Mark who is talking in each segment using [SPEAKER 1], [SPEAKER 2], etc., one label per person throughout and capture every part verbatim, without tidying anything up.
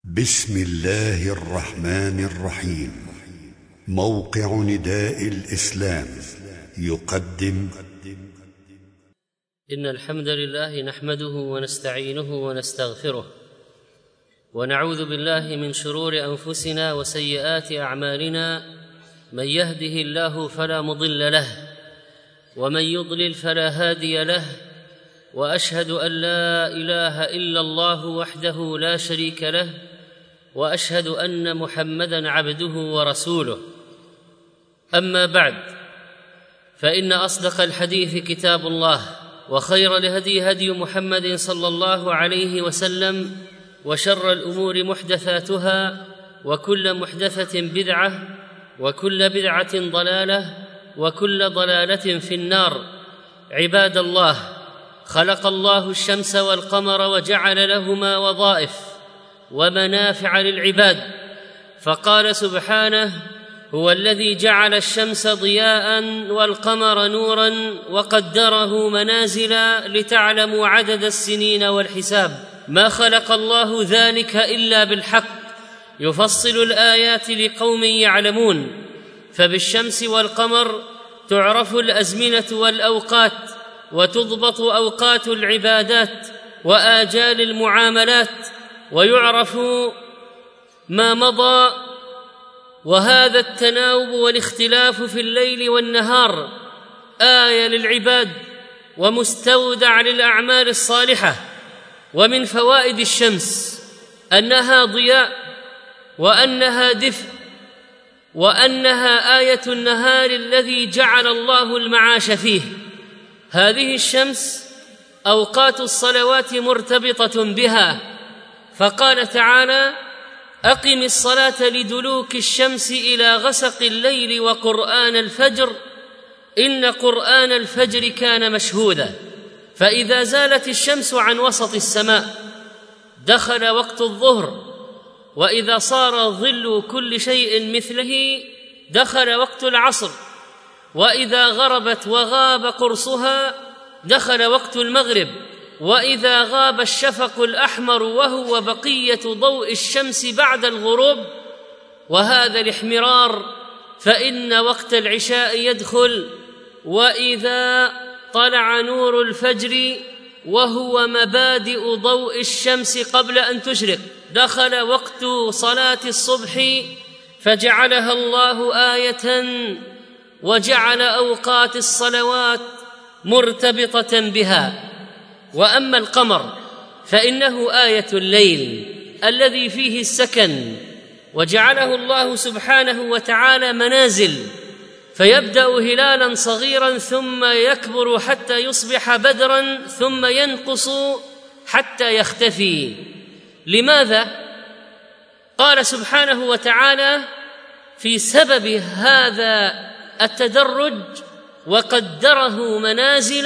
[SPEAKER 1] بسم الله الرحمن الرحيم. موقع نداء الإسلام يقدم
[SPEAKER 2] إن الحمد لله نحمده ونستعينه ونستغفره ونعوذ بالله من شرور أنفسنا وسيئات أعمالنا. من يهده الله فلا مضل له ومن يضلل فلا هادي له، وأشهد أن لا إله إلا الله وحده لا شريك له، وأشهد أن محمدًا عبده ورسوله. أما بعد، فإن أصدق الحديث كتاب الله، وخير الهدي هدي محمد صلى الله عليه وسلم، وشر الأمور محدثاتها، وكل محدثة بدعة، وكل بدعة ضلالة، وكل ضلالة في النار. عباد الله، خلق الله الشمس والقمر وجعل لهما وظائف ومنافع للعباد، فقال سبحانه: هو الذي جعل الشمس ضياء والقمر نورا وقدره منازل لتعلموا عدد السنين والحساب. ما خلق الله ذلك إلا بالحق، يفصل الآيات لقوم يعلمون. فبالشمس والقمر تعرف الأزمنة والأوقات، وتضبط أوقات العبادات وآجال المعاملات، ويعرف ما مضى. وهذا التناوب والاختلاف في الليل والنهار آية للعباد ومستودع للأعمال الصالحة. ومن فوائد الشمس أنها ضياء، وأنها دفء، وأنها آية النهار الذي جعل الله المعاش فيه. هذه الشمس أوقات الصلوات مرتبطة بها، فقال تعالى: أقم الصلاة لدلوك الشمس إلى غسق الليل وقرآن الفجر إن قرآن الفجر كان مشهودا. فإذا زالت الشمس عن وسط السماء دخل وقت الظهر، وإذا صار ظل كل شيء مثله دخل وقت العصر، وإذا غربت وغاب قرصها دخل وقت المغرب، وإذا غاب الشفق الأحمر وهو بقية ضوء الشمس بعد الغروب وهذا الاحمرار فإن وقت العشاء يدخل، وإذا طلع نور الفجر وهو مبادئ ضوء الشمس قبل أن تشرق دخل وقت صلاة الصبح، فجعلها الله آية وجعل أوقات الصلوات مرتبطة بها. وأما القمر فإنه آية الليل الذي فيه السكن، وجعله الله سبحانه وتعالى منازل، فيبدأ هلالا صغيرا ثم يكبر حتى يصبح بدرا ثم ينقص حتى يختفي. لماذا؟ قال سبحانه وتعالى في سبب هذا التدرج: وقدره منازل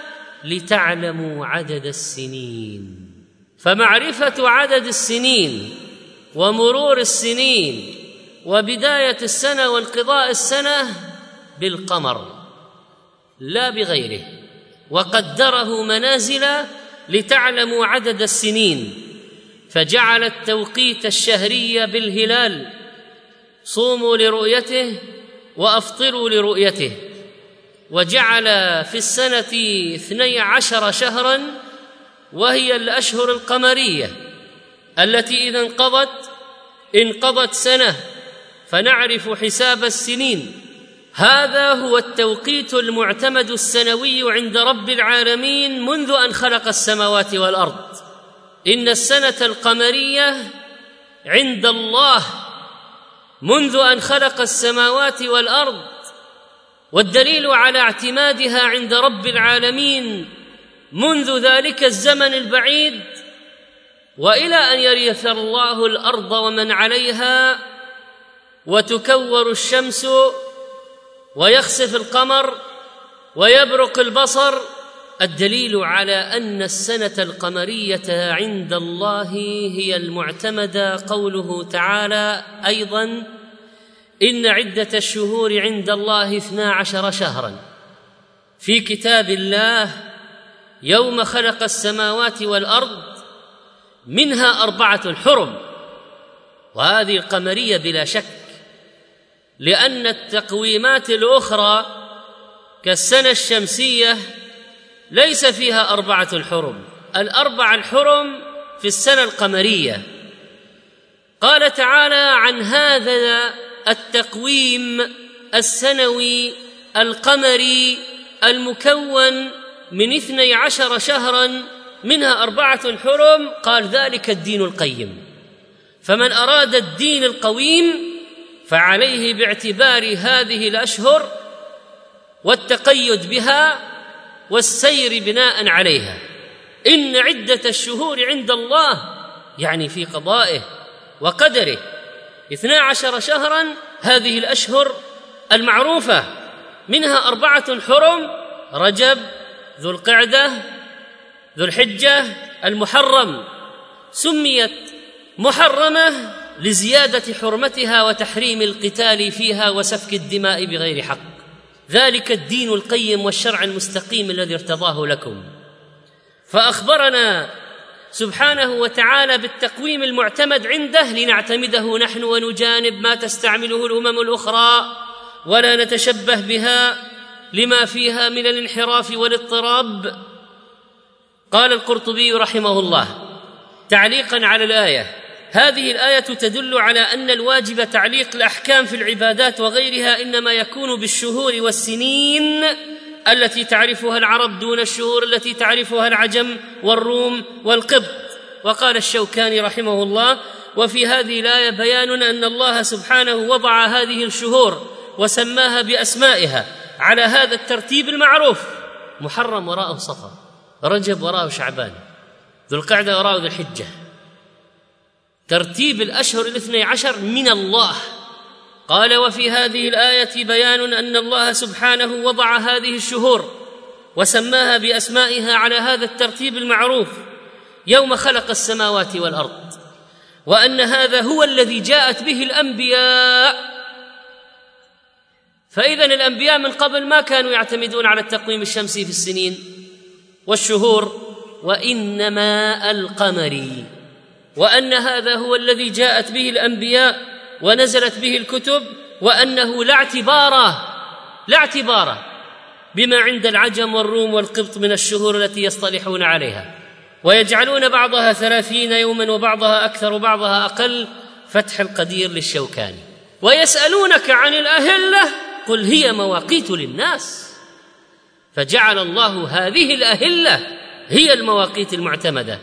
[SPEAKER 2] لتعلموا عدد السنين. فمعرفة عدد السنين ومرور السنين وبداية السنة وانقضاء السنة بالقمر لا بغيره. وقدره منازل لتعلموا عدد السنين، فجعل التوقيت الشهري بالهلال: صوموا لرؤيته وأفطروا لرؤيته. وجعل في السنة اثني عشر شهرا، وهي الأشهر القمرية التي إذا انقضت انقضت سنة، فنعرف حساب السنين. هذا هو التوقيت المعتمد السنوي عند رب العالمين منذ أن خلق السماوات والأرض. إن السنة القمرية عند الله منذ أن خلق السماوات والأرض، والدليل على اعتمادها عند رب العالمين منذ ذلك الزمن البعيد وإلى أن يرث الله الأرض ومن عليها وتكور الشمس ويخسف القمر ويبرق البصر. الدليل على أن السنة القمرية عند الله هي المعتمدة قوله تعالى أيضا: إن عدة الشهور عند الله اثنا عشر شهرا في كتاب الله يوم خلق السماوات والأرض منها أربعة حرم، وهذه القمرية بلا شك، لأن التقويمات الأخرى كالسنة الشمسية ليس فيها أربعة حرم، الأربع الحرم في السنة القمرية. قال تعالى عن هذا التقويم السنوي القمري المكون من اثني عشر شهرا منها أربعة حرم، قال ذلك الدين القيم. فمن أراد الدين القويم فعليه باعتبار هذه الأشهر والتقيد بها والسير بناء عليها. إن عدة الشهور عند الله يعني في قضائه وقدره اثنا عشر شهرا، هذه الأشهر المعروفة منها أربعة حرم: رجب، ذو القعدة، ذو الحجة، المحرم. سميت محرمة لزيادة حرمتها وتحريم القتال فيها وسفك الدماء بغير حق، ذلك الدين القيم والشرع المستقيم الذي ارتضاه لكم. فأخبرنا سبحانه وتعالى بالتقويم المعتمد عنده لنعتمده نحن ونجانب ما تستعمله الأمم الأخرى ولا نتشبه بها لما فيها من الانحراف والاضطراب. قال القرطبي رحمه الله تعليقا على الآية: هذه الآية تدل على أن الواجب تعليق الأحكام في العبادات وغيرها إنما يكون بالشهور والسنين التي تعرفها العرب دون الشهور التي تعرفها العجم والروم والقبط. وقال الشوكاني رحمه الله: وفي هذه الآية بيان أن الله سبحانه وضع هذه الشهور وسماها بأسمائها على هذا الترتيب المعروف: محرم وراءه صفر، رجب وراءه شعبان، ذو القعدة وراءه ذو الحجة. ترتيب الأشهر الاثني عشر من الله. قال: وفي هذه الآية بيان أن الله سبحانه وضع هذه الشهور وسماها بأسمائها على هذا الترتيب المعروف يوم خلق السماوات والأرض، وأن هذا هو الذي جاءت به الأنبياء. فإذن الأنبياء من قبل ما كانوا يعتمدون على التقويم الشمسي في السنين والشهور، وإنما القمري، وأن هذا هو الذي جاءت به الأنبياء ونزلت به الكتب، وأنه لا اعتباره لا اعتباره بما عند العجم والروم والقبط من الشهور التي يصطلحون عليها، ويجعلون بعضها ثلاثين يوما وبعضها أكثر وبعضها أقل. فتح القدير للشوكاني. ويسألونك عن الأهلة قل هي مواقيت للناس، فجعل الله هذه الأهلة هي المواقيت المعتمدة.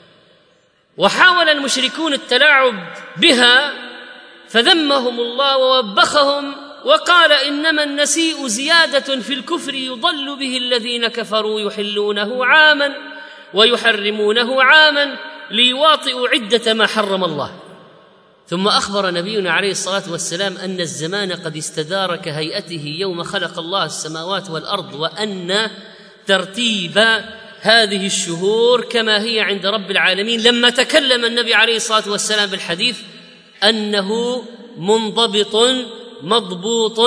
[SPEAKER 2] وحاول المشركون التلاعب بها فذمهم الله ووبخهم وقال: إنما النسيء زيادة في الكفر يضل به الذين كفروا يحلونه عاما ويحرمونه عاما ليواطئوا عدة ما حرم الله. ثم أخبر نبينا عليه الصلاة والسلام أن الزمان قد استدار كهيئته يوم خلق الله السماوات والأرض، وأن ترتيب هذه الشهور كما هي عند رب العالمين، لما تكلم النبي عليه الصلاة والسلام بالحديث أنه منضبط مضبوط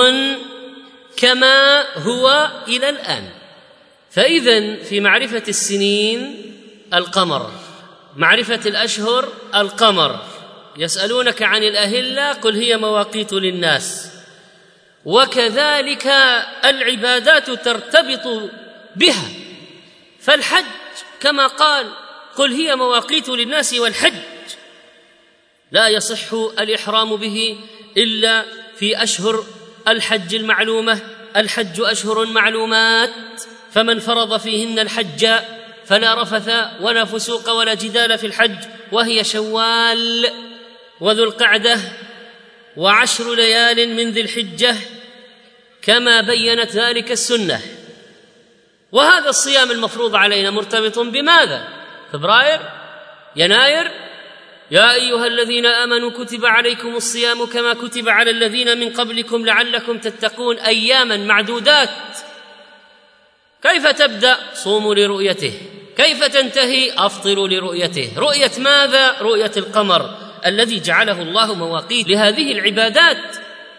[SPEAKER 2] كما هو إلى الآن. فإذن في معرفة السنين القمر، معرفة الأشهر القمر. يسألونك عن الأهلة قل هي مواقيت للناس. وكذلك العبادات ترتبط بها، فالحج كما قال: قل هي مواقيت للناس، والحج لا يصح الإحرام به إلا في أشهر الحج المعلومة. الحج أشهر معلومات، فمن فرض فيهن الحج فلا رفث ولا فسوق ولا جدال في الحج، وهي شوال وذو القعدة وعشر ليال من ذي الحجة كما بينت ذلك السنة. وهذا الصيام المفروض علينا مرتبط بماذا؟ فبراير؟ يناير؟ يا أيها الذين آمنوا كتب عليكم الصيام كما كتب على الذين من قبلكم لعلكم تتقون أياما معدودات. كيف تبدأ؟ صوموا لرؤيته. كيف تنتهي؟ أفطروا لرؤيته. رؤية ماذا؟ رؤية القمر الذي جعله الله مواقيت لهذه العبادات،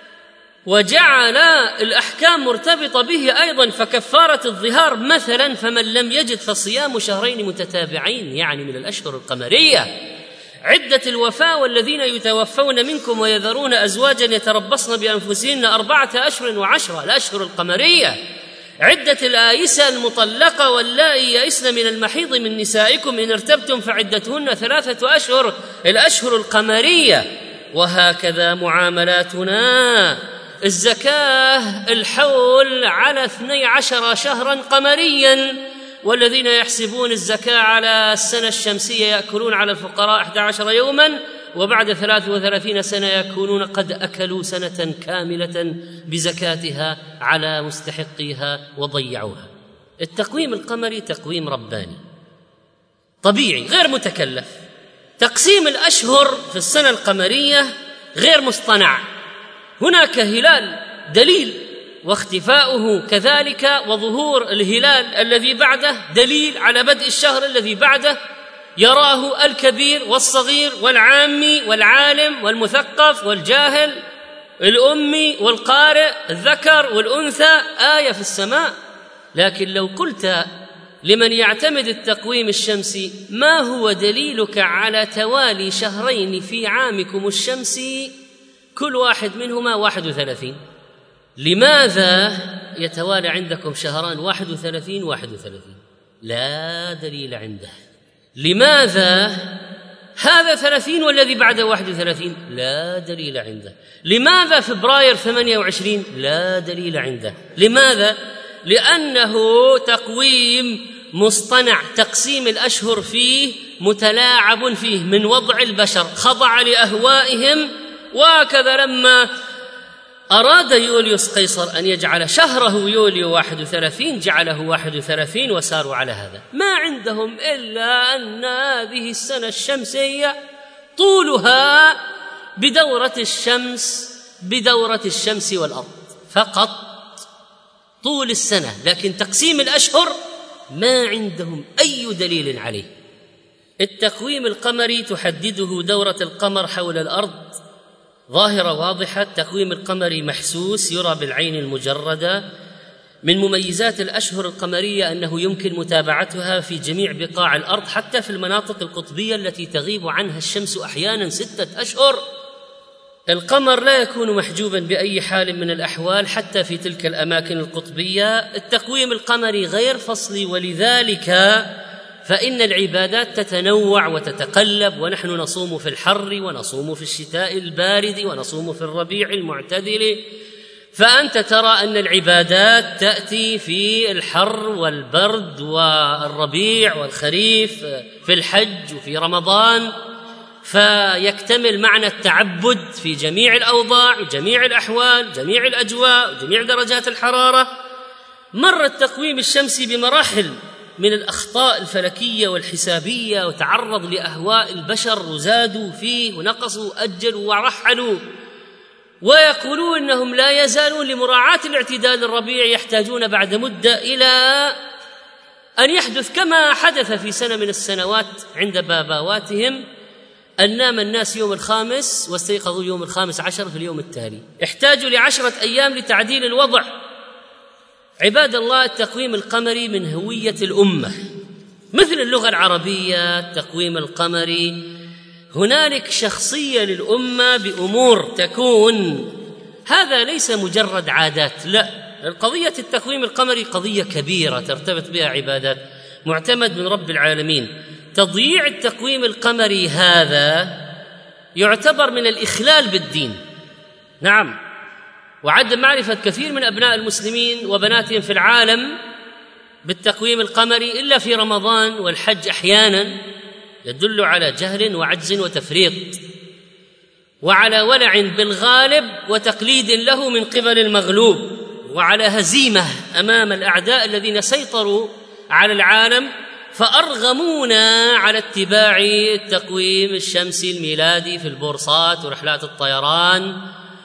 [SPEAKER 2] وجعل الأحكام مرتبطة به أيضا. فكفارة الظهار مثلا، فمن لم يجد فصيام شهرين متتابعين، يعني من الأشهر القمرية. عدة الوفاة والذين يتوفون منكم ويذرون أزواجا يتربصن بأنفسهن أربعة أشهر وعشرة، الأشهر القمرية. عدة الآيسة المطلقة واللائي يئسن من المحيض من نسائكم إن ارتبتم فعدتهن ثلاثة أشهر، الأشهر القمرية. وهكذا معاملاتنا. الزكاة الحول على اثني عشر شهرا قمريا، والذين يحسبون الزكاة على السنة الشمسية يأكلون على الفقراء أحد عشر يوما، وبعد ثلاث وثلاثين سنة يكونون قد أكلوا سنة كاملة بزكاتها على مستحقيها وضيعوها. التقويم القمري تقويم رباني طبيعي غير متكلف. تقسيم الأشهر في السنة القمرية غير مصطنع، هناك هلال دليل، واختفاؤه كذلك، وظهور الهلال الذي بعده دليل على بدء الشهر الذي بعده، يراه الكبير والصغير والعامي والعالم والمثقف والجاهل، الأمي والقارئ، الذكر والأنثى، آية في السماء. لكن لو قلت لمن يعتمد التقويم الشمسي ما هو دليلك على توالي شهرين في عامكم الشمسي كل واحد منهما واحد وثلاثين، لماذا يتوالى عندكم شهران واحد وثلاثين واحد وثلاثين؟ لا دليل عنده. لماذا هذا ثلاثين والذي بعده واحد وثلاثين؟ لا دليل عنده. لماذا فبراير ثمانية وعشرين؟ لا دليل عنده. لماذا؟ لأنه تقويم مصطنع، تقسيم الأشهر فيه متلاعب فيه من وضع البشر، خضع لأهوائهم. وهكذا لما أراد يوليوس قيصر أن يجعل شهره يوليو واحد وثلاثين جعله واحد وثلاثين وساروا على هذا. ما عندهم إلا أن هذه السنة الشمسية طولها بدورة الشمس بدورة الشمس والأرض فقط، طول السنة. لكن تقسيم الأشهر ما عندهم أي دليل عليه. التقويم القمري تحدده دورة القمر حول الأرض، ظاهرة واضحة. التقويم القمري محسوس، يرى بالعين المجردة. من مميزات الأشهر القمرية أنه يمكن متابعتها في جميع بقاع الأرض، حتى في المناطق القطبية التي تغيب عنها الشمس أحيانا ستة أشهر. القمر لا يكون محجوبا بأي حال من الأحوال حتى في تلك الأماكن القطبية. التقويم القمري غير فصلي، ولذلك فإن العبادات تتنوع وتتقلب، ونحن نصوم في الحر ونصوم في الشتاء البارد ونصوم في الربيع المعتدل. فأنت ترى أن العبادات تأتي في الحر والبرد والربيع والخريف، في الحج وفي رمضان، فيكتمل معنى التعبد في جميع الأوضاع وجميع الأحوال، جميع الأجواء وجميع درجات الحرارة. مر التقويم الشمسي بمراحل من الأخطاء الفلكية والحسابية، وتعرض لأهواء البشر وزادوا فيه ونقصوا أجلوا ورحلوا، ويقولون إنهم لا يزالون لمراعاة الاعتدال الربيعي يحتاجون بعد مدة إلى أن يحدث كما حدث في سنة من السنوات عند باباواتهم، أن نام الناس يوم الخامس واستيقظوا يوم الخامس عشر في اليوم التالي. احتاجوا لعشرة أيام لتعديل الوضع. عباد الله، التقويم القمري من هوية الأمة، مثل اللغة العربية. التقويم القمري هنالك شخصية للأمة بأمور تكون، هذا ليس مجرد عادات، لا، القضية التقويم القمري قضية كبيرة ترتبط بها عبادات، معتمد من رب العالمين. تضييع التقويم القمري هذا يعتبر من الإخلال بالدين، نعم، وعدم معرفة كثير من أبناء المسلمين وبناتهم في العالم بالتقويم القمري إلا في رمضان والحج أحيانا، يدل على جهل وعجز وتفريط، وعلى ولع بالغالب وتقليد له من قبل المغلوب، وعلى هزيمة أمام الأعداء الذين سيطروا على العالم فأرغمونا على اتباع التقويم الشمسي الميلادي في البورصات ورحلات الطيران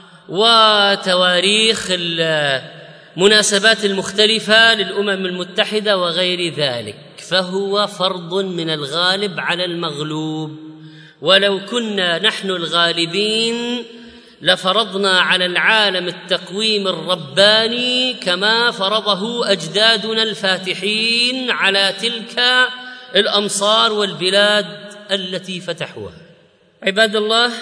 [SPEAKER 2] وتواريخ المناسبات المختلفة للأمم المتحدة وغير ذلك. فهو فرض من الغالب على المغلوب، ولو كنا نحن الغالبين لفرضنا على العالم التقويم الرباني كما فرضه أجدادنا الفاتحين على تلك الأمصار والبلاد التي فتحوها. عباد الله،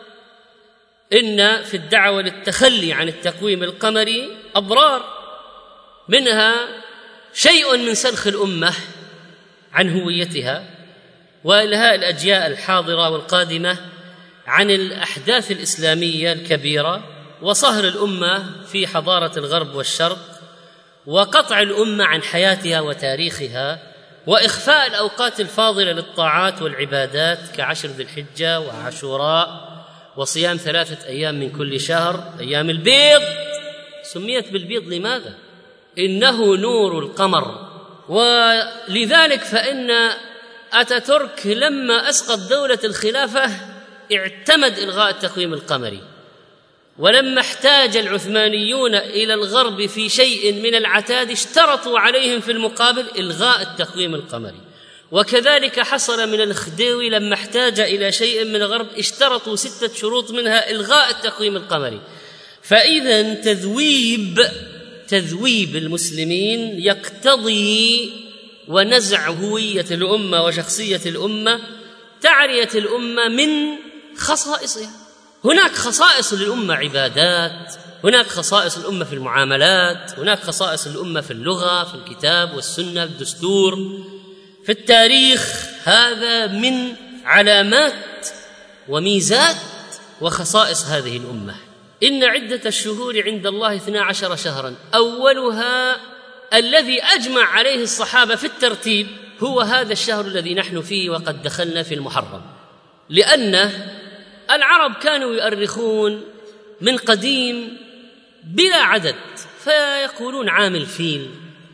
[SPEAKER 2] إن في الدعوة للتخلي عن التقويم القمري أضرار، منها شيء من سلخ الأمة عن هويتها وإلهاء الأجيال الحاضرة والقادمة عن الأحداث الإسلامية الكبيرة، وصهر الأمة في حضارة الغرب والشرق، وقطع الأمة عن حياتها وتاريخها، وإخفاء الأوقات الفاضلة للطاعات والعبادات كعشر ذي الحجة وعاشوراء وصيام ثلاثة أيام من كل شهر، أيام البيض. سميت بالبيض لماذا؟ إنه نور القمر. ولذلك فإن أتاتورك لما أسقط دولة الخلافة اعتمد إلغاء التقويم القمري، ولما احتاج العثمانيون إلى الغرب في شيء من العتاد اشترطوا عليهم في المقابل إلغاء التقويم القمري. وكذلك حصل من الخديوي لما احتاج إلى شيء من الغرب اشترطوا ستة شروط منها إلغاء التقويم القمري. فإذا تذويب تذويب المسلمين يقتضي ونزع هوية الأمة وشخصية الأمة، تعرية الأمة من خصائصها. هناك خصائص للأمة، عبادات، هناك خصائص الأمة في المعاملات، هناك خصائص الأمة في اللغة، في الكتاب والسنة، الدستور، في التاريخ. هذا من علامات وميزات وخصائص هذه الأمة. إن عدة الشهور عند الله اثنا عشر شهرا، أولها الذي أجمع عليه الصحابة في الترتيب هو هذا الشهر الذي نحن فيه، وقد دخلنا في المحرم، لأن العرب كانوا يؤرخون من قديم بلا عدد، فيقولون عام الفيل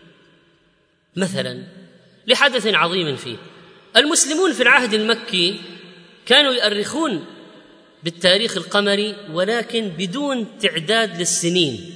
[SPEAKER 2] مثلا لحدث عظيم فيه. المسلمون في العهد المكي كانوا يؤرخون بالتاريخ القمري ولكن بدون تعداد للسنين،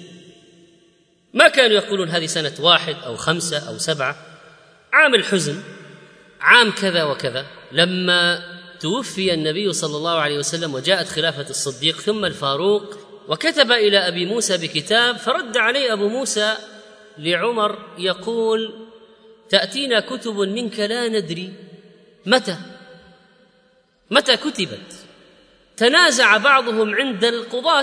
[SPEAKER 2] ما كانوا يقولون هذه سنة واحد أو خمسة أو سبعة، عام الحزن، عام كذا وكذا. لما توفي النبي صلى الله عليه وسلم وجاءت خلافة الصديق ثم الفاروق، وكتب إلى أبي موسى بكتاب، فرد عليه أبو موسى لعمر يقول: تأتينا كتب منك لا ندري متى متى كتبت. تنازع بعضهم عند القضاة،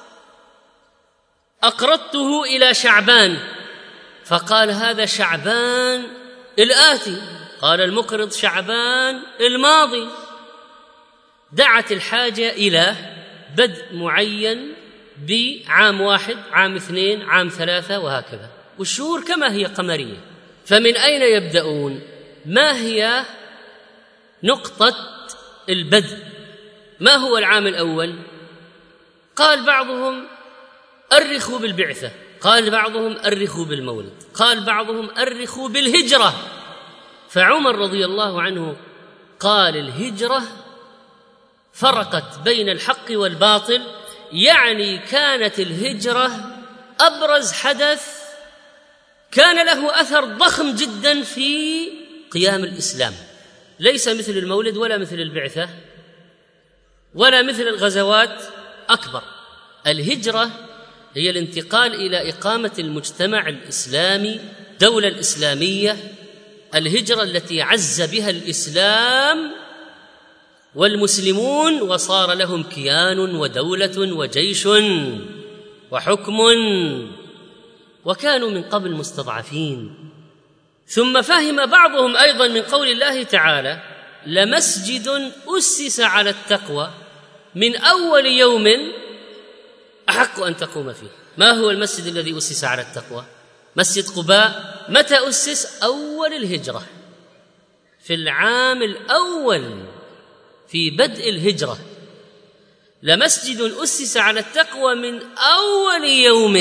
[SPEAKER 2] أقرضته إلى شعبان، فقال هذا شعبان الآتي، قال المقرض شعبان الماضي. دعت الحاجة إلى بدء معين بعام واحد، عام اثنين، عام ثلاثة، وهكذا. والشهور كما هي قمرية، فمن أين يبدأون؟ ما هي نقطة البدء؟ ما هو العام الأول؟ قال بعضهم أرخوا بالبعثة، قال بعضهم أرخوا بالمولد، قال بعضهم أرخوا بالهجرة. فعمر رضي الله عنه قال الهجرة فرقت بين الحق والباطل، يعني كانت الهجرة أبرز حدث كان له أثر ضخم جدا في قيام الإسلام، ليس مثل المولد ولا مثل البعثة ولا مثل الغزوات أكبر. الهجرة هي الانتقال إلى إقامة المجتمع الإسلامي، دولة الإسلامية، الهجرة التي عز بها الإسلام والمسلمون وصار لهم كيان ودولة وجيش وحكم، وكانوا من قبل مستضعفين. ثم فهم بعضهم أيضا من قول الله تعالى: لمسجد أسس على التقوى من أول يوم أحق أن تقوم فيه. ما هو المسجد الذي أسس على التقوى؟ مسجد قباء. متى أسس؟ أول الهجرة، في العام الأول في بدء الهجرة. لمسجد أسس على التقوى من أول يوم.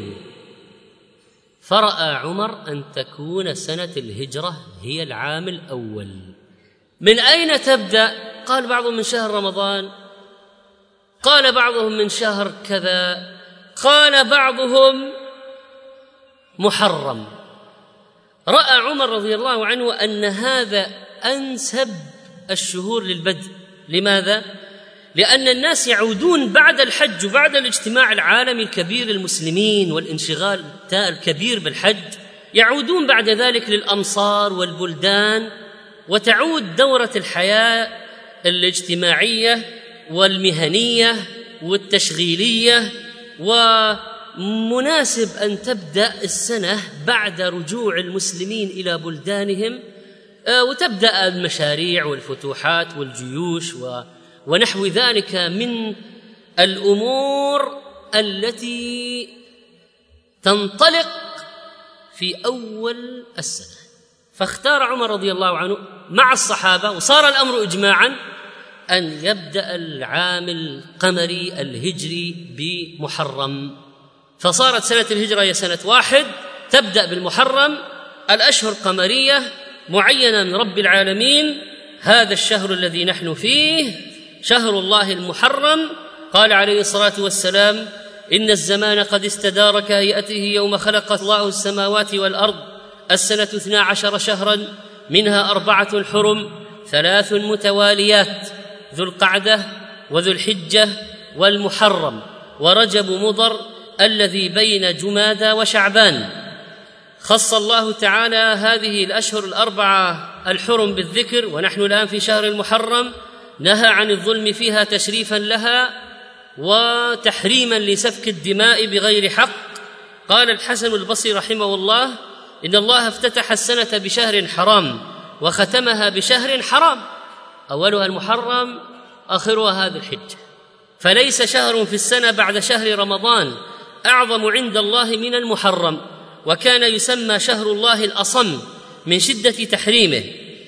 [SPEAKER 2] فرأى عمر أن تكون سنة الهجرة هي العام الأول. من أين تبدأ؟ قال بعضهم من شهر رمضان، قال بعضهم من شهر كذا، قال بعضهم محرم. رأى عمر رضي الله عنه أن هذا أنسب الشهور للبدء. لماذا؟ لأن الناس يعودون بعد الحج وبعد الاجتماع العالمي الكبير للمسلمين والانشغال الكبير بالحج، يعودون بعد ذلك للأمصار والبلدان، وتعود دورة الحياة الاجتماعية والمهنية والتشغيلية، ومناسب أن تبدأ السنة بعد رجوع المسلمين إلى بلدانهم، وتبدأ المشاريع والفتوحات والجيوش ونحو ذلك من الأمور التي تنطلق في أول السنة. فاختار عمر رضي الله عنه مع الصحابة، وصار الأمر إجماعا، أن يبدأ العام القمري الهجري بمحرم. فصارت سنة الهجرة هي سنة واحد، تبدأ بالمحرم، الأشهر قمرية معينة من رب العالمين. هذا الشهر الذي نحن فيه شهر الله المحرم. قال عليه الصلاة والسلام: إن الزمان قد استدار كهيئته يوم خلق الله السماوات والأرض، السنة اثنا عشر شهرا، منها أربعة حرم، ثلاث متواليات، ذو القعدة وذو الحجة والمحرم ورجب مضر الذي بين جمادى وشعبان. خص الله تعالى هذه الأشهر الأربعة الحرم بالذكر، ونحن الآن في شهر المحرم. نهى عن الظلم فيها تشريفا لها وتحريما لسفك الدماء بغير حق. قال الحسن البصري رحمه الله: إن الله افتتح السنة بشهر حرام وختمها بشهر حرام، أولها المحرم آخرها هذا الحجة، فليس شهر في السنة بعد شهر رمضان أعظم عند الله من المحرم، وكان يسمى شهر الله الأصم من شدة تحريمه،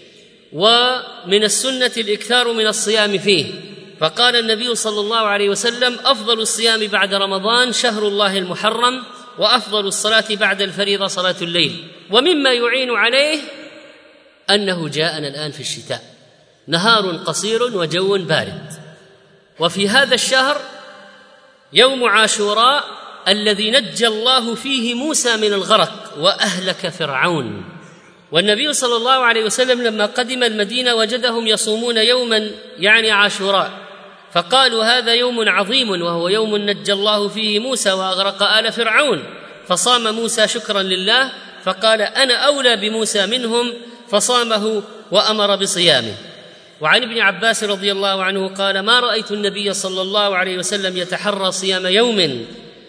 [SPEAKER 2] ومن السنة الإكثار من الصيام فيه. فقال النبي صلى الله عليه وسلم: أفضل الصيام بعد رمضان شهر الله المحرم، وأفضل الصلاة بعد الفريضة صلاة الليل. ومما يعين عليه أنه جاءنا الآن في الشتاء، نهار قصير وجو بارد. وفي هذا الشهر يوم عاشوراء الذي نجى الله فيه موسى من الغرق وأهلك فرعون. والنبي صلى الله عليه وسلم لما قدم المدينة وجدهم يصومون يوما يعني عاشوراء، فقالوا: هذا يوم عظيم، وهو يوم نجى الله فيه موسى وأغرق آل فرعون. فصام موسى شكرا لله، فقال: أنا أولى بموسى منهم، فصامه وأمر بصيامه. وعن ابن عباس رضي الله عنه قال: ما رأيت النبي صلى الله عليه وسلم يتحرى صيام يوم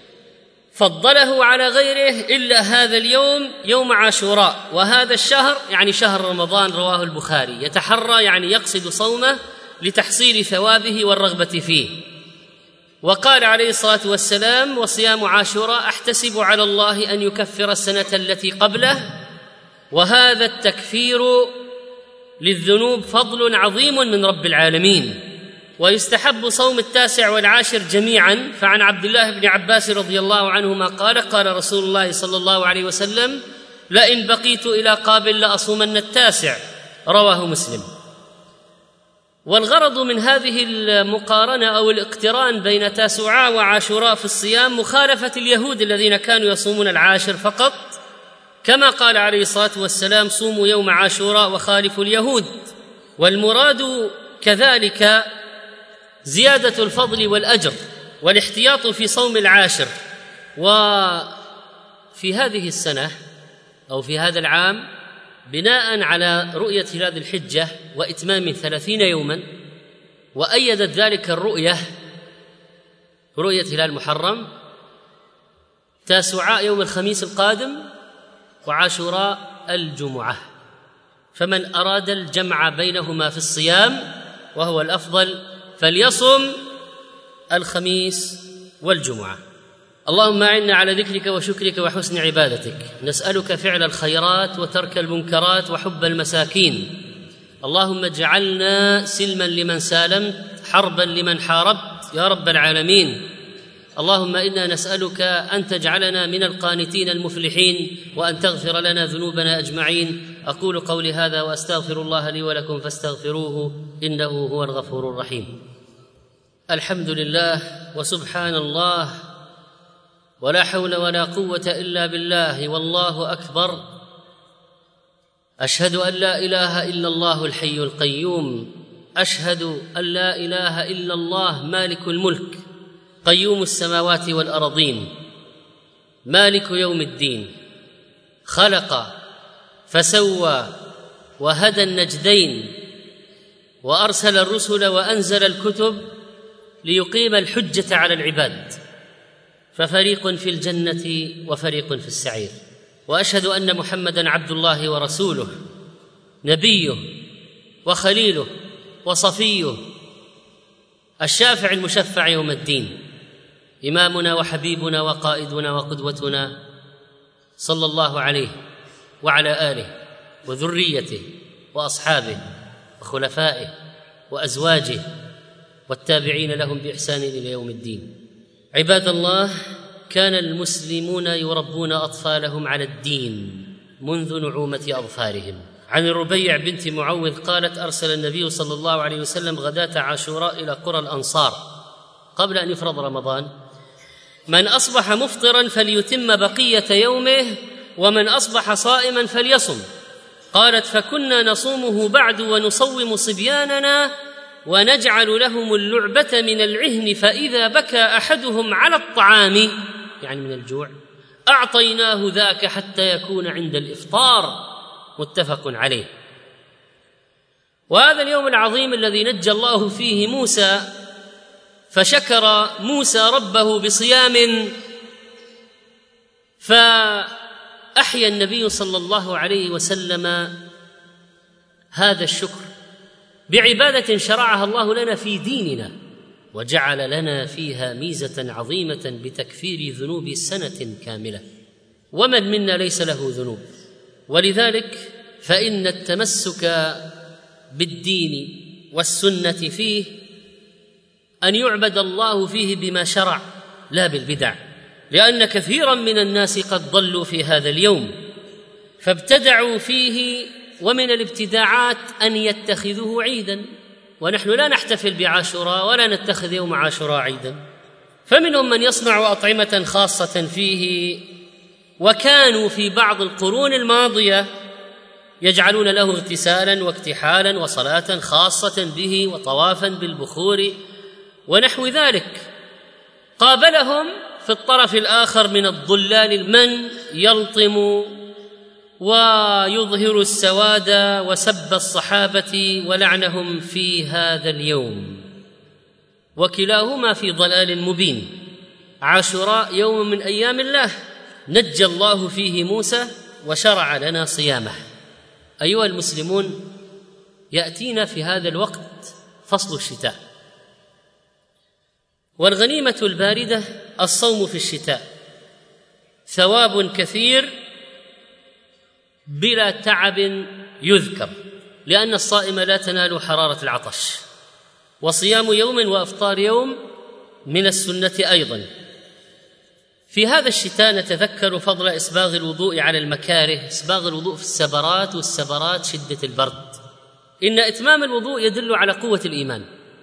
[SPEAKER 2] فضله على غيره إلا هذا اليوم، يوم عاشوراء. وهذا الشهر يعني شهر رمضان، رواه البخاري. يتحرى يعني يقصد صومه لتحصيل ثوابه والرغبة فيه. وقال عليه الصلاة والسلام: وصيام عاشوراء أحتسب على الله أن يكفر السنة التي قبله. وهذا التكفير للذنوب فضل عظيم من رب العالمين. ويستحب صوم التاسع والعاشر جميعا. فعن عبد الله بن عباس رضي الله عنهما قال: قال رسول الله صلى الله عليه وسلم: لئن بقيت إلى قابل لأصومن التاسع، رواه مسلم. والغرض من هذه المقارنة أو الاقتران بين تاسوعاء وعاشوراء في الصيام مخالفة اليهود الذين كانوا يصومون العاشر فقط، كما قال عليه الصلاة والسلام: صوموا يوم عاشوراء وخالفوا اليهود. والمراد كذلك زيادة الفضل والأجر والاحتياط في صوم العاشر. وفي هذه السنة أو في هذا العام، بناء على رؤية هلال الحجة وإتمام ثلاثين يوما، وأيدت ذلك الرؤية رؤية هلال محرم، تاسوعاء يوم الخميس القادم، وعاشوراء الجمعة. فمن أراد الجمع بينهما في الصيام وهو الأفضل فليصم الخميس والجمعة. اللهم أعنا على ذكرك وشكرك وحسن عبادتك، نسألك فعل الخيرات وترك المنكرات وحب المساكين. اللهم اجعلنا سلما لمن سالمت، حربا لمن حاربت يا رب العالمين. اللهم إنا نسألك أن تجعلنا من القانتين المفلحين، وأن تغفر لنا ذنوبنا أجمعين. أقول قولي هذا وأستغفر الله لي ولكم فاستغفروه إنه هو الغفور الرحيم. الحمد لله وسبحان الله ولا حول ولا قوة إلا بالله والله أكبر. أشهد أن لا إله إلا الله الحي القيوم، أشهد أن لا إله إلا الله مالك الملك قيوم السماوات والأرضين، مالك يوم الدين، خلق فسوى وهدى النجدين، وأرسل الرسل وأنزل الكتب ليقيم الحجة على العباد، ففريق في الجنة وفريق في السعير. وأشهد أن محمدًا عبد الله ورسوله، نبيه وخليله وصفيه، الشافع المشفع يوم الدين، إمامنا وحبيبنا وقائدنا وقدوتنا، صلى الله عليه وعلى آله وذريته وأصحابه وخلفائه وأزواجه والتابعين لهم بإحسان إلى يوم الدين. عباد الله، كان المسلمون يربون أطفالهم على الدين منذ نعومة أظفارهم. عن الربيع بنت معوذ قالت: أرسل النبي صلى الله عليه وسلم غداة عاشوراء إلى قرى الأنصار قبل أن يفرض رمضان: من أصبح مفطرا فليتم بقية يومه، ومن أصبح صائما فليصم. قالت: فكنا نصومه بعد ونصوم صبياننا ونجعل لهم اللعبة من العهن، فإذا بكى أحدهم على الطعام، يعني من الجوع، أعطيناه ذاك حتى يكون عند الإفطار. متفق عليه. وهذا اليوم العظيم الذي نجى الله فيه موسى، فشكر موسى ربه بصيام، فأحيا النبي صلى الله عليه وسلم هذا الشكر بعبادة شرعها الله لنا في ديننا، وجعل لنا فيها ميزة عظيمة بتكفير ذنوب سنة كاملة. ومن منا ليس له ذنوب؟ ولذلك فإن التمسك بالدين والسنة فيه أن يعبد الله فيه بما شرع لا بالبدع، لأن كثيرا من الناس قد ضلوا في هذا اليوم فابتدعوا فيه، ومن الابتداعات أن يتخذوه عيدا، ونحن لا نحتفل بعاشوراء ولا نتخذ يوم عاشوراء عيدا. فمنهم من يصنع أطعمة خاصة فيه، وكانوا في بعض القرون الماضية يجعلون له اغتسالا واكتحالا وصلاة خاصة به وطوافا بالبخور ونحو ذلك. قابلهم في الطرف الآخر من الضلال من يلطم ويظهر السواد وسب الصحابة ولعنهم في هذا اليوم، وكلاهما في ضلال مبين. عاشوراء يوم من أيام الله نجى الله فيه موسى وشرع لنا صيامه. أيها المسلمون، يأتينا في هذا الوقت فصل الشتاء، والغنيمة الباردة الصوم في الشتاء، ثواب كثير بلا تعب يذكر، لأن الصائم لا تنال حرارة العطش. وصيام يوم وأفطار يوم من السنة أيضا. في هذا الشتاء نتذكر فضل إسباغ الوضوء على المكاره، إسباغ الوضوء في السبرات، والسبرات شدة البرد. إن إتمام الوضوء يدل على قوة الإيمان.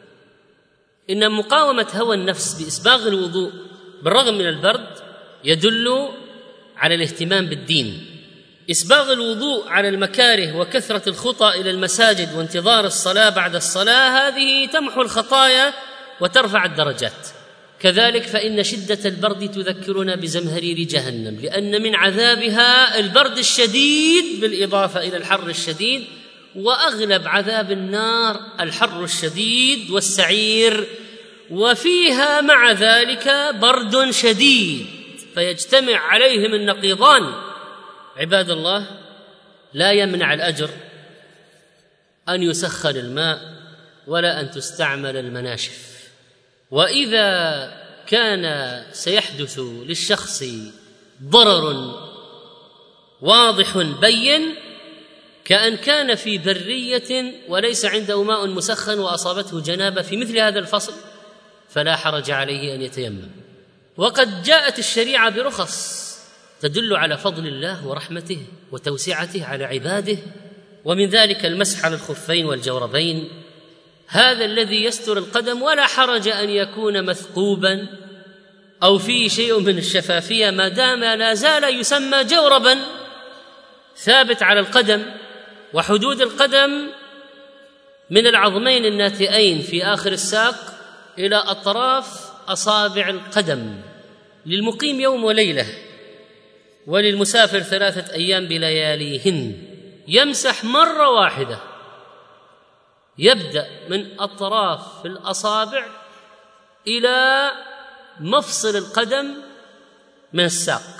[SPEAKER 2] إن مقاومة هوى النفس بإسباغ الوضوء بالرغم من البرد يدل على الاهتمام بالدين. إسباغ الوضوء على المكاره وكثرة الخطى إلى المساجد وانتظار الصلاة بعد الصلاة، هذه تمحو الخطايا وترفع الدرجات. كذلك فإن شدة البرد تذكرنا بزمهرير جهنم، لأن من عذابها البرد الشديد بالإضافة إلى الحر الشديد، وأغلب عذاب النار الحر الشديد والسعير، وفيها مع ذلك برد شديد، فيجتمع عليهم النقيضان. عباد الله، لا يمنع الأجر أن يسخن الماء ولا أن تستعمل المناشف. وإذا كان سيحدث للشخص ضرر واضح بين، كأن كان في برية وليس عنده ماء مسخن وأصابته جنابة في مثل هذا الفصل، فلا حرج عليه أن يتيمم. وقد جاءت الشريعة برخص تدل على فضل الله ورحمته وتوسعته على عباده، ومن ذلك المسح على الخفين والجوربين، هذا الذي يستر القدم ولا حرج أن يكون مثقوبا أو فيه شيء من الشفافية، ما دام لا زال يسمى جوربا ثابت على القدم. وحدود القدم من العظمين الناتئين في آخر الساق إلى أطراف أصابع القدم، للمقيم يوم وليلة، وللمسافر ثلاثة أيام بلياليهن. يمسح مرة واحدة، يبدأ من أطراف الأصابع إلى مفصل القدم من الساق،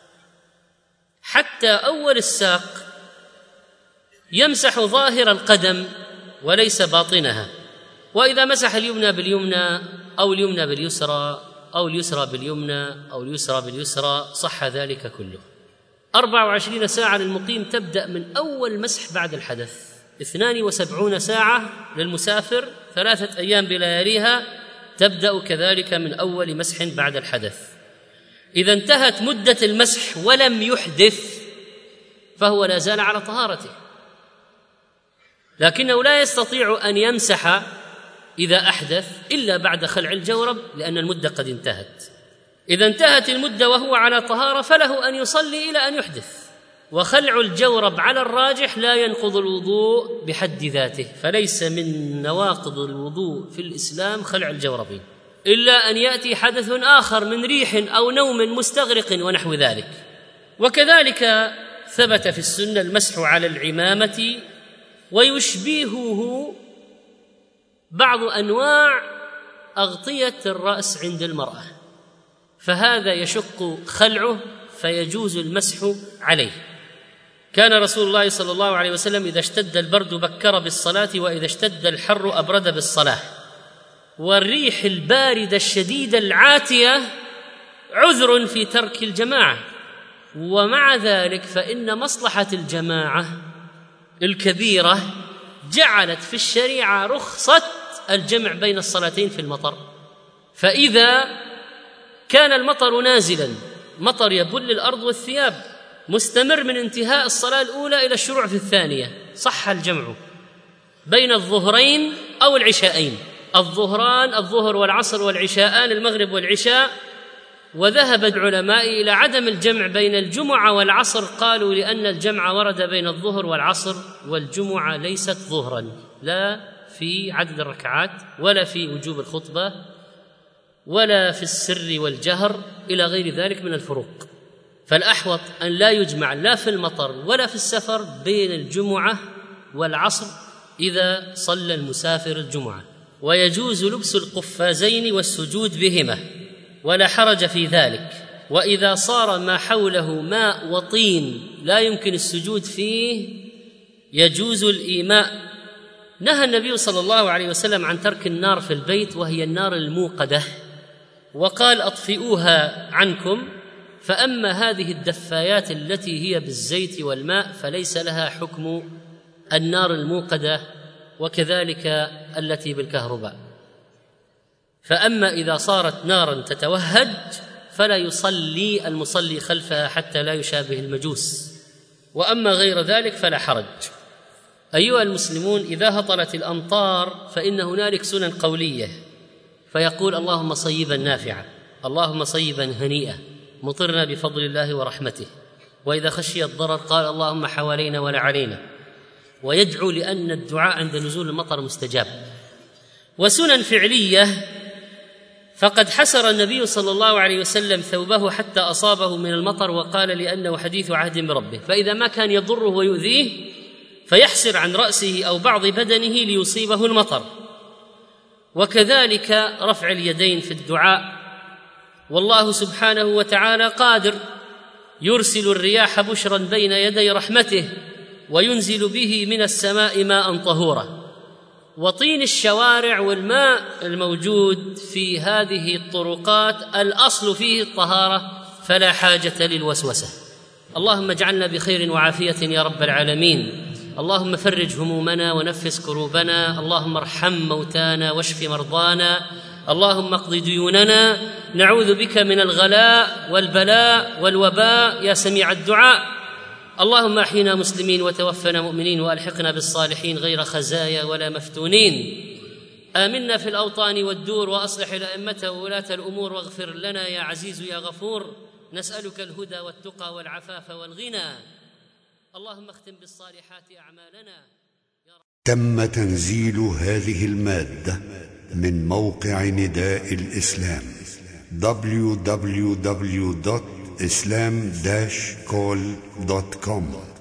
[SPEAKER 2] حتى أول الساق يمسح ظاهر القدم وليس باطنها. وإذا مسح اليمنى باليمنى أو اليمنى باليسرى أو اليسرى باليمنى أو اليسرى باليسرى صح ذلك كله. أربع وعشرين ساعة للمقيم تبدأ من أول مسح بعد الحدث، اثنان وسبعون ساعة للمسافر، ثلاثة أيام بلياليها تبدأ كذلك من أول مسح بعد الحدث. إذا انتهت مدة المسح ولم يحدث فهو لا زال على طهارته، لكنه لا يستطيع أن يمسح إذا أحدث إلا بعد خلع الجورب، لأن المدة قد انتهت. إذا انتهت المدة وهو على طهارة فله أن يصلي إلى أن يحدث. وخلع الجورب على الراجح لا ينقض الوضوء بحد ذاته، فليس من نواقض الوضوء في الإسلام خلع الجوربين، إلا أن يأتي حدث آخر من ريح أو نوم مستغرق ونحو ذلك. وكذلك ثبت في السنة المسح على العمامة، ويشبهه بعض أنواع أغطية الرأس عند المرأة، فهذا يشق خلعه فيجوز المسح عليه. كان رسول الله صلى الله عليه وسلم إذا اشتد البرد بكر بالصلاة، وإذا اشتد الحر أبرد بالصلاة. والريح الباردة الشديدة العاتية عذر في ترك الجماعة، ومع ذلك فإن مصلحة الجماعة الكبيرة جعلت في الشريعة رخصة الجمع بين الصلاتين في المطر. فإذا كان المطر نازلا، مطر يبل الأرض والثياب، مستمر من انتهاء الصلاة الأولى إلى الشروع في الثانية، صح الجمع بين الظهرين أو العشاءين، الظهران الظهر والعصر والعشاءان المغرب والعشاء. وذهب العلماء إلى عدم الجمع بين الجمعة والعصر، قالوا لأن الجمع ورد بين الظهر والعصر، والجمعة ليست ظهرا، لا في عدد الركعات ولا في وجوب الخطبة ولا في السر والجهر إلى غير ذلك من الفروق. فالأحوط أن لا يجمع لا في المطر ولا في السفر بين الجمعة والعصر إذا صلى المسافر الجمعة. ويجوز لبس القفازين والسجود بهما ولا حرج في ذلك. وإذا صار ما حوله ماء وطين لا يمكن السجود فيه يجوز الإيماء. نهى النبي صلى الله عليه وسلم عن ترك النار في البيت، وهي النار الموقدة، وقال أطفئوها عنكم. فأما هذه الدفايات التي هي بالزيت والماء فليس لها حكم النار الموقدة، وكذلك التي بالكهرباء. فأما إذا صارت نارا تتوهج فلا يصلي المصلي خلفها حتى لا يشابه المجوس، وأما غير ذلك فلا حرج. أيها المسلمون، إذا هطلت الأمطار فإن هنالك سنن قولية، فيقول اللهم صيبا نافعا، اللهم صيبا هنيئا، مطرنا بفضل الله ورحمته. وإذا خشي الضرر قال اللهم حوالينا ولا علينا، ويدعو لأن الدعاء عند نزول المطر مستجاب. وسنن فعلية، فقد حسر النبي صلى الله عليه وسلم ثوبه حتى أصابه من المطر، وقال لأنه حديث عهد بربه، فإذا ما كان يضره ويؤذيه فيحسر عن رأسه أو بعض بدنه ليصيبه المطر. وكذلك رفع اليدين في الدعاء، والله سبحانه وتعالى قادر يرسل الرياح بشرا بين يدي رحمته وينزل به من السماء ماء طهورا. وطين الشوارع والماء الموجود في هذه الطرقات الأصل فيه الطهارة، فلا حاجة للوسوسة. اللهم اجعلنا بخير وعافية يا رب العالمين. اللهم فرج همومنا ونفس كروبنا، اللهم ارحم موتانا واشف مرضانا، اللهم اقض ديوننا، نعوذ بك من الغلاء والبلاء والوباء يا سميع الدعاء. اللهم احينا مسلمين وتوفنا مؤمنين والحقنا بالصالحين غير خزايا ولا مفتونين. آمنا في الأوطان والدور، وأصلح الأئمة وولاة الأمور، واغفر لنا يا عزيز يا غفور. نسألك الهدى والتقى والعفاف والغنى. اللهم اختم بالصالحات أعمالنا.
[SPEAKER 1] تم تنزيل هذه المادة من موقع نداء الإسلام دبليو دبليو دبليو دوت إسلام داش كول دوت كوم.